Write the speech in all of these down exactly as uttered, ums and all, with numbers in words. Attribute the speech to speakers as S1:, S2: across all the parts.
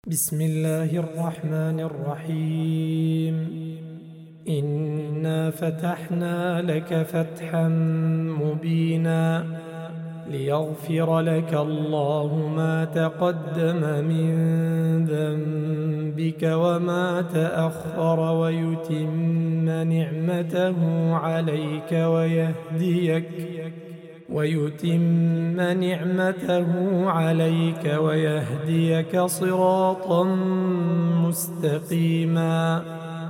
S1: بسم الله الرحمن الرحيم. إنا فتحنا لك فتحا مبينا ليغفر لك الله ما تقدم من ذنبك وما تأخر ويتم نعمته عليك ويهديك ويتم نعمته عليك ويهديك صراطا مستقيما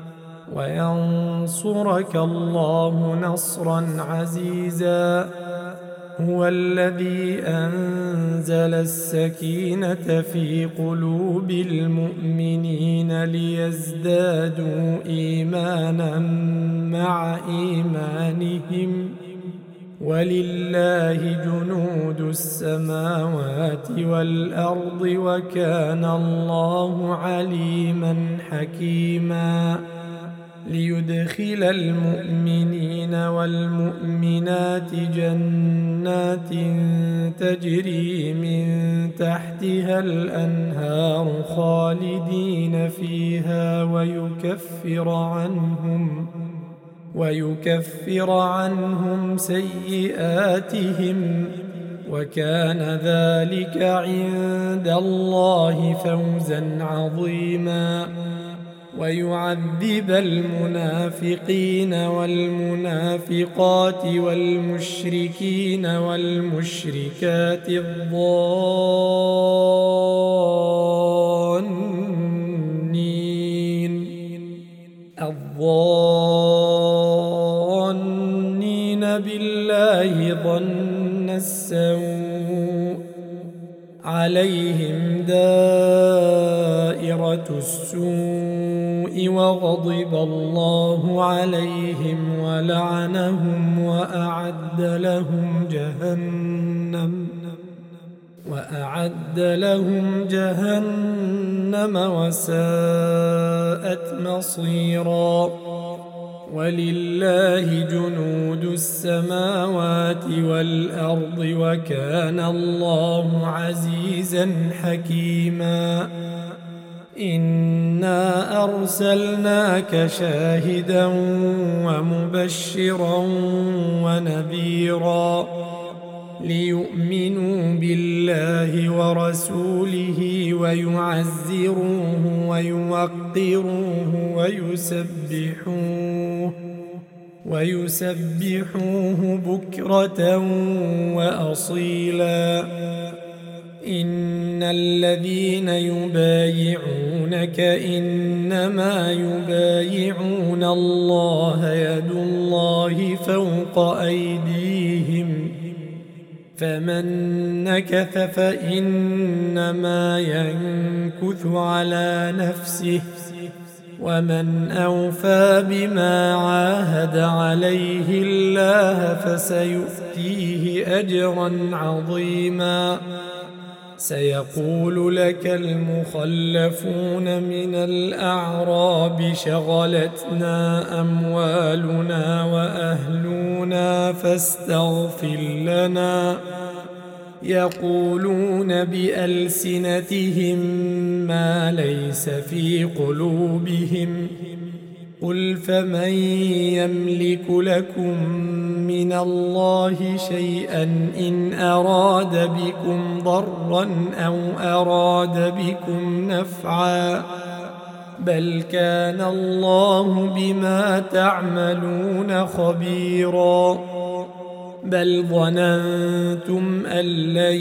S1: وينصرك الله نصرا عزيزا. هو الذي أنزل السكينة في قلوب المؤمنين ليزدادوا إيمانا مع إيمانهم ولله جنود السماوات والأرض وكان الله عليما حكيما. ليدخل المؤمنين والمؤمنات جنات تجري من تحتها الأنهار خالدين فيها ويكفر عنهم ويكفر عنهم سيئاتهم وكان ذلك عند الله فوزا عظيما. ويعذب المنافقين والمنافقات والمشركين والمشركات الظانين الظانين بالله ظن السوء عليهم دائرة السوء وغضب الله عليهم ولعنهم وأعد لهم جهنم وأعد لهم جهنم وساءت مصيرا. ولله جنود السماوات والأرض وكان الله عزيزا حكيما. إنا أرسلناك شاهدا ومبشرا ونذيرا ليؤمنوا بالله ورسوله ويعزروه ويوقروه ويسبحوه ويسبحوه بكرة وأصيلا. إن الذين يبايعونك إنما يبايعون الله يد الله فوق أيديهم فمن نكث فإنما ينكث على نفسه ومن أوفى بما عاهد عليه الله فسيؤتيه أجرا عظيما. سيقول لك المخلفون من الأعراب شغلتنا أموالنا وأهلنا فاستغفر لنا يقولون بألسنتهم ما ليس في قلوبهم قل فمن يملك لكم من الله شيئا إن أراد بكم ضرا أو أراد بكم نفعا بل كان الله بما تعملون خبيرا. بل ظننتم أن لن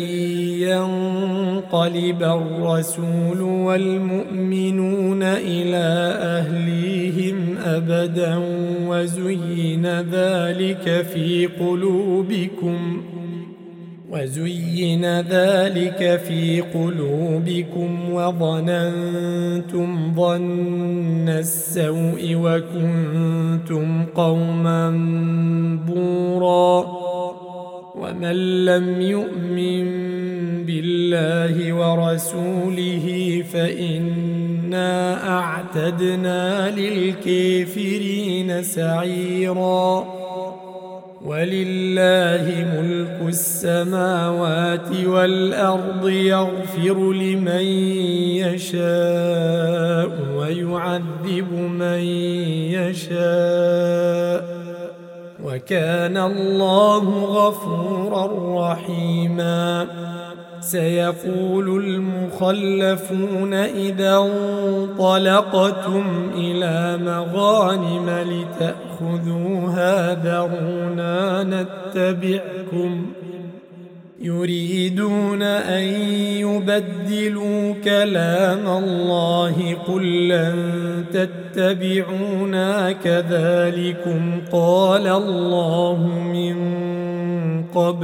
S1: ينقلب الرسول والمؤمنون إلى أهليهم أبدا وزين ذلك في قلوبكم وزين ذلك في قلوبكم وظننتم ظن السوء وكنتم قوما بورا. ومن لم يؤمن بالله ورسوله فإنا أعتدنا للكافرين سعيرا. ولله ملك السماوات والأرض يغفر لمن يشاء ويعذب من يشاء وكان الله غفورا رحيما. سيقول المخلفون إذا انطلقتم إلى مغانم لتأخذوها ذرونا نتبعكم يريدون أن يبدلوا كلام الله قل لن تتبعونا كذلكم قال الله من قبل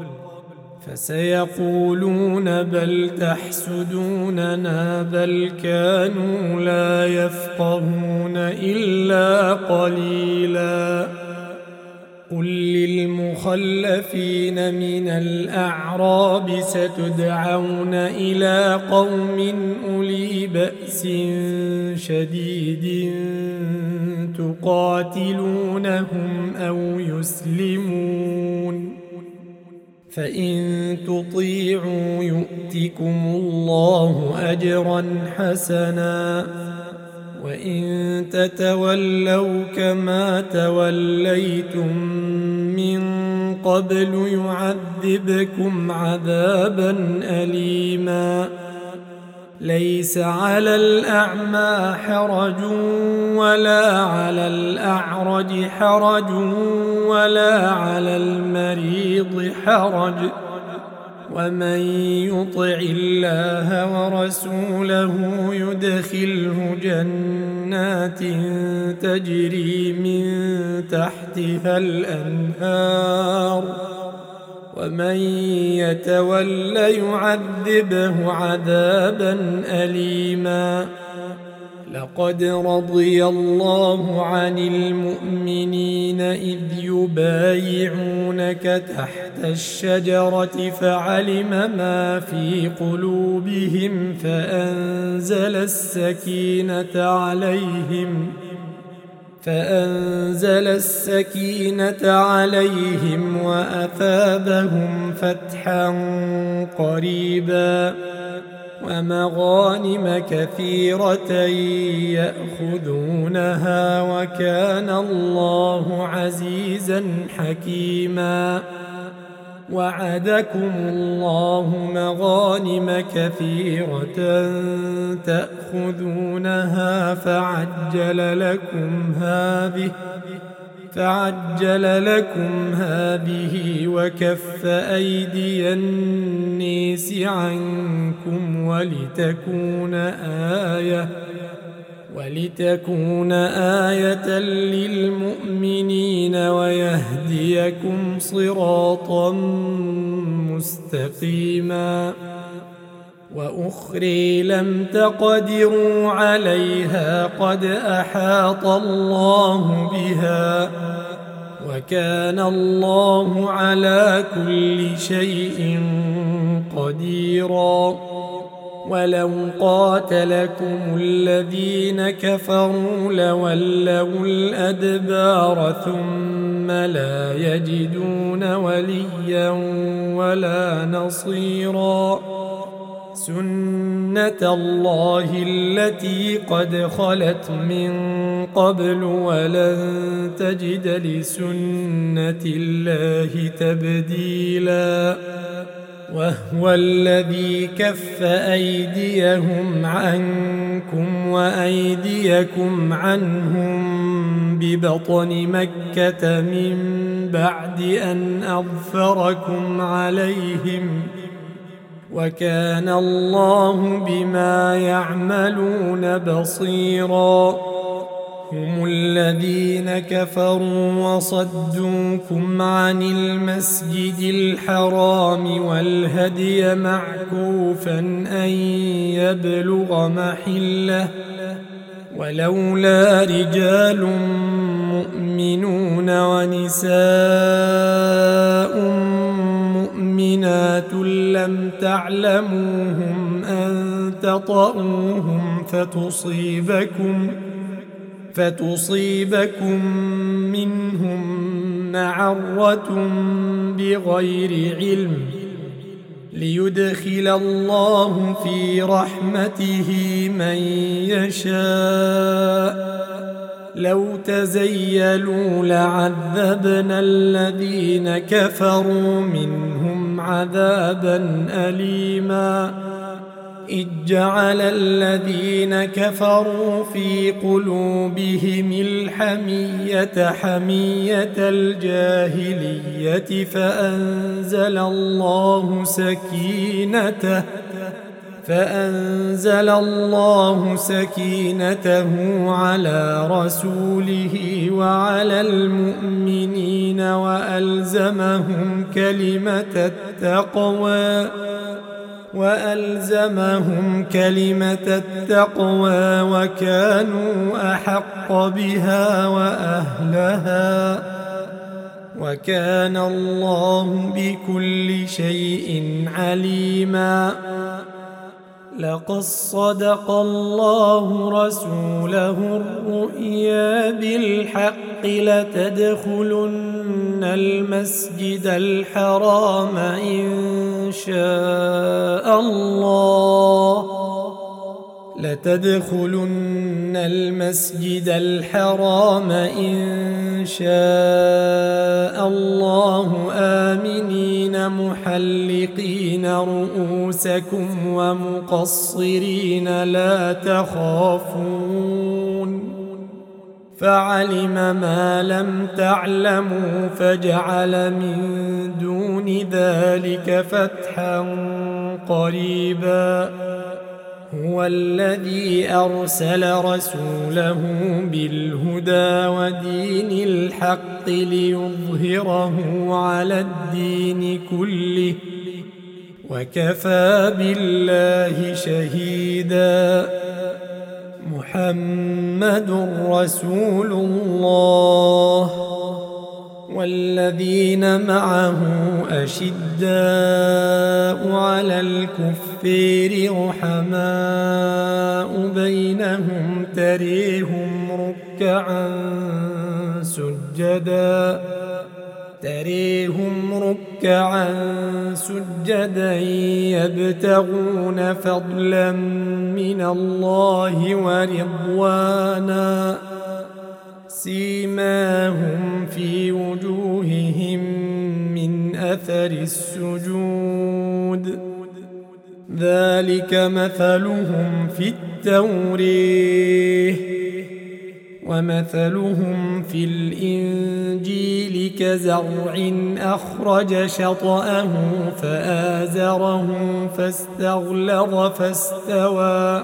S1: فسيقولون بل تحسدوننا بل كانوا لا يفقهون إلا قليلا. قل للمخلفين من الأعراب ستدعون إلى قوم أولي بأس شديد تقاتلونهم أو يسلمون فإن تطيعوا يؤتكم الله أجرا حسنا وإن تتولوا كما توليتم من قبل يعذبكم عذابا أليما. ليس على الأعمى حرج ولا على الأعرج حرج ولا على المريض حرج ومن يطع الله ورسوله يدخله جنات تجري من تحتها الأنهار ومن يتول يعذبه عذابا أليما. لقد رضي الله عن المؤمنين إذ يبايعونك تحت الشجرة فعلم ما في قلوبهم فأنزل السكينة عليهم فأنزل السكينة عليهم وأثابهم فتحا قريبا ومغانم كثيرة يأخذونها وكان الله عزيزا حكيما. وعدكم الله مغانم كثيرة تأخذونها فعجل لكم هذه فعجل لكم هذه وكف أيدي الناس عنكم ولتكون آية ولتكون آية للمؤمنين ويهديكم صراطا مستقيما. وأخرى لم تقدروا عليها قد أحاط الله بها وكان الله على كل شيء قديرا. ولو قاتلكم الذين كفروا لولوا الأدبار ثم لا يجدون وليا ولا نصيرا. سنة الله التي قد خلت من قبل ولن تجد لسنة الله تبديلا. وهو الذي كف أيديهم عنكم وأيديكم عنهم ببطن مكة من بعد أن أظفركم عليهم وكان الله بما يعملون بصيرا. هم الذين كفروا وصدوكم عن المسجد الحرام والهدي معكوفا أن يبلغ محله ولولا رجال مؤمنون ونساء مؤمنات لم تعلموهم أن تطؤوهم فتصيبكم فتصيبكم منهم عرة بغير علم ليدخل الله في رحمته من يشاء لو تزيلوا لعذبنا الذين كفروا منهم عذابا أليما إذ جعل الذين كفروا في قلوبهم الحمية حمية الجاهلية فأنزل الله سكينته فأنزل الله سكينته على رسوله وعلى المؤمنين وألزمهم كلمة التقوى وألزمهم كلمة التقوى وكانوا أحق بها وأهلها وكان الله بكل شيء عليما لقد صدق الله رسوله الرؤيا بالحق لتدخلن المسجد الحرام إن شاء الله لتدخلن المسجد الحرام إن شاء الله آمنين محلقين رؤوسكم ومقصرين لا تخافون فعلم ما لم تعلموا فجعل من دون ذلك فتحا قريبا هو الذي أرسل رسوله بالهدى ودين الحق ليظهره على الدين كله وكفى بالله شهيدا محمد رسول الله والذين معه أشداء على الكفار رحماء بينهم تريهم ركعا سجدا تريهم ركعا سجدا يبتغون فضلا من الله ورضوانا سيماهم في وجوههم من أثر السجود ذلك مثلهم في التوريه ومثلهم في الإنجيل كزرع أخرج شطأه فآزره فاستغلظ فاستوى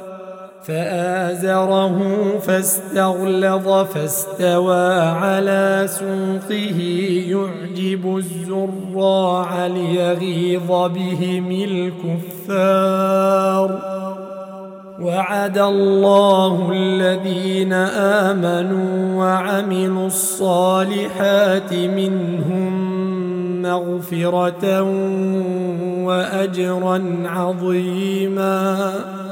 S1: فآزره فاستغلظ فاستوى على سوقه يعجب الزراع ليغيظ بهم الكفار وعد الله الذين آمنوا وعملوا الصالحات منهم مغفرة وأجرا عظيما